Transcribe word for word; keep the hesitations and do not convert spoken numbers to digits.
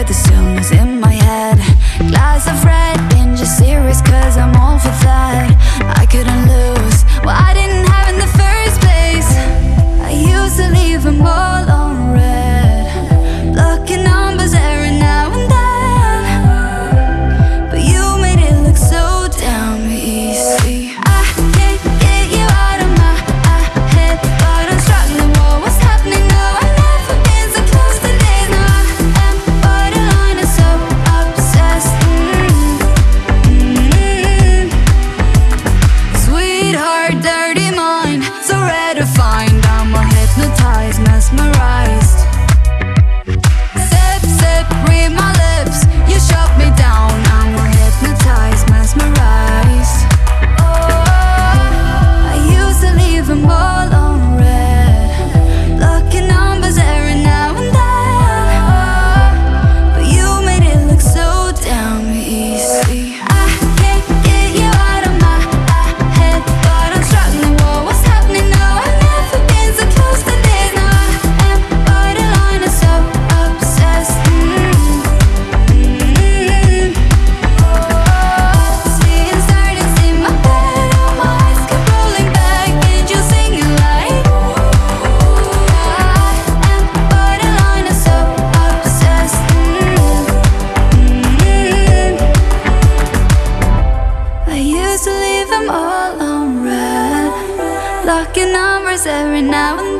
the stillness in my head. Glass of red, binge a series, cause I'm all for that. I couldn't lose what I didn't have in the first place. I used to leave them all on red, blocking numbers every now and then, but you made it look so damn easy. I can't get you out of my head, but I'm struggling. What was happening? No, I've never been so close to this. Now I am borderline and so obsessed. mm-hmm. Sweetheart, dirty mind, so rare to find. I'm all hypnotized, mesmerized. Sip, sip, read my lips, you shut me down. I'm all hypnotized, mesmerized. Oh, I used to leave them all on red, blocking numbers every now and then, but you made it look so damn easy. I can't get you out of my head, but I'm struggling. What was happening? No, I've never been so close to this. Now I am borderline and so obsessed. mm-hmm. Seeing stars in my bed, all my eyes kept rolling back, and you singing like, I am borderline and so obsessed. mm-hmm. I used to leave them all on red, blocking numbers every now and